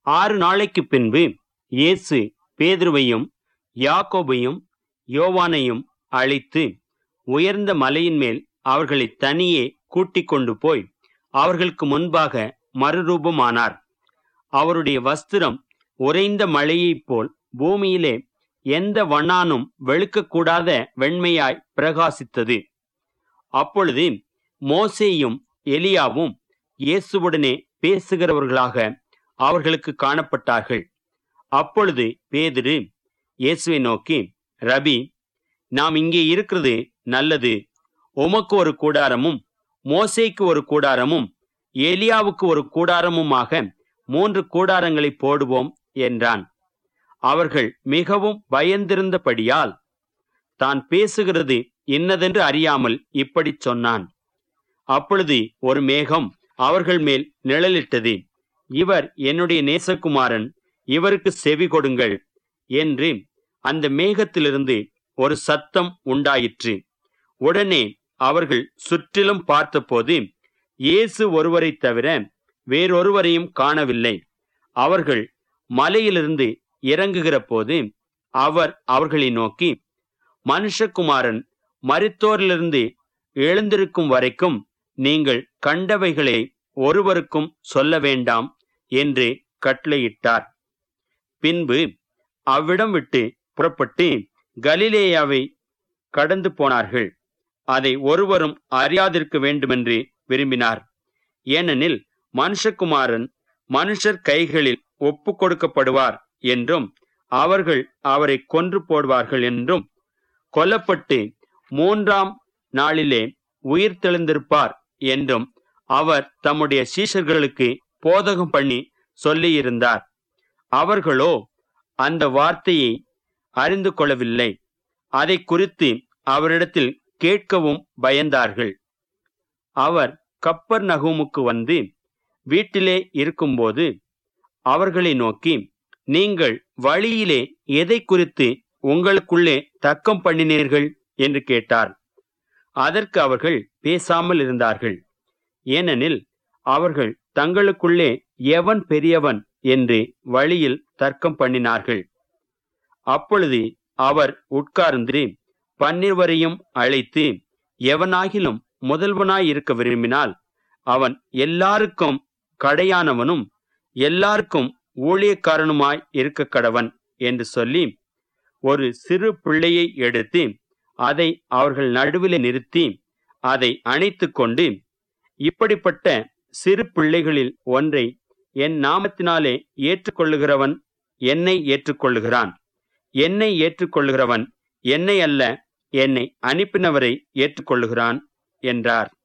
6 நாளைக்கு பின்பு இயேசு பேதுருவையும் யாக்கோபையும் யோவானையும் அழைத்து உயர்ந்த மலையின் மேல் அவர்களை தனியே கூட்டிக் கொண்டு போய் அவர்களுக்கு முன்பாக மறுரூபமானார். அவருடைய வஸ்திரம் உறைந்த மழையைப் போல் பூமியிலே எந்த வண்ணானும் வெளுக்கக்கூடாத வெண்மையாய் பிரகாசித்தது. அப்பொழுது மோசேயும் எலியாவும் இயேசுவுடனே பேசுகிறவர்களாக அவர்களுக்கு காணப்பட்டார்கள். அப்பொழுது பேதுரு இயேசுவை நோக்கி, ரபி, நாம் இங்கே இருக்கிறது நல்லது. உமக்கு ஒரு கூடாரமும் மோசேக்கு ஒரு கூடாரமும் எலியாவுக்கு ஒரு கூடாரமுமாக 3 கூடாரங்களை போடுவோம் என்றான். அவர்கள் மிகவும் பயந்திருந்தபடியால் தான் பேசுகிறது இன்னதென்று அறியாமல் இப்படி சொன்னான். அப்பொழுது ஒரு மேகம் அவர்கள் மேல் நிழலிட்டது. இவர் என்னுடைய நேசகுமாரன், இவருக்கு செவி கொடுங்கள் என்று அந்த மேகத்திலிருந்து ஒரு சத்தம் உண்டாயிற்று. உடனே அவர்கள் சுற்றிலும் பார்த்தபோது இயேசு ஒருவரை தவிர வேறொருவரையும் காணவில்லை. அவர்கள் மலையிலிருந்து இறங்குகிற போது அவர் அவர்களை நோக்கி, மனுஷகுமாரன் மரித்தோரிலிருந்து எழுந்திருக்கும் வரைக்கும் நீங்கள் கண்டவைகளை ஒருவருக்கும் சொல்ல வேண்டாம் என்று கட்டளையிட்டார். பின்பு அவ்விடம் விட்டு புறப்பட்டு கலிலேயாவை கடந்து போனார்கள். அதை ஒருவரும் அறியாதிருக்க வேண்டுமென்று விரும்பினார். ஏனெனில் மனுஷகுமாரன் மனுஷர் கைகளில் ஒப்பு கொடுக்கப்படுவார் என்றும் அவர்கள் அவரை கொன்று போடுவார்கள் என்றும் கொல்லப்பட்டு 3ஆம் நாளிலே உயிர் தெழுந்திருப்பார் என்றும் அவர் தம்முடைய சீஷர்களுக்கு போதகம் பண்ணி சொல்லியிருந்தார். அவர்களோ அந்த வார்த்தையை அறிந்து கொள்ளவில்லை. அதை குறித்து அவரிடத்தில் கேட்கவும் பயந்தார்கள். அவர் கப்பர்நகூமுக்கு வந்து வீட்டிலே இருக்கும்போது அவர்களை நோக்கி, நீங்கள் வழியிலே எதை குறித்து உங்களுக்குள்ளே தர்க்கம் பண்ணினீர்கள் என்று கேட்டார். அதற்கு அவர்கள் பேசாமல் இருந்தார்கள். ஏனெனில் அவர்கள் தங்களுக்குள்ளே எவன் பெரியவன் என்று வழியில் தர்க்கம் பண்ணினார்கள். அப்பொழுது அவர் உட்கார்ந்து 12 அழைத்து, எவனாகிலும் முதல்வனாய் இருக்க விரும்பினால் அவன் எல்லாருக்கும் கடையானவனும் எல்லாருக்கும் ஊழியக்காரனுமாய் இருக்க கடவன் என்று சொல்லி, ஒரு சிறு பிள்ளையை எடுத்து அதை அவர்கள் நடுவிலே நிறுத்தி அதை அணைத்து கொண்டு, இப்படிப்பட்ட சிறு பிள்ளைகளில் ஒன்றை என் நாமத்தினாலே ஏற்றுக்கொள்ளுகிறவன் என்னை ஏற்றுக்கொள்ளுகிறான். என்னை ஏற்றுக்கொள்ளுகிறவன் என்னை அல்ல, என்னை அனுப்பினவரை ஏற்றுக்கொள்ளுகிறான் என்றார்.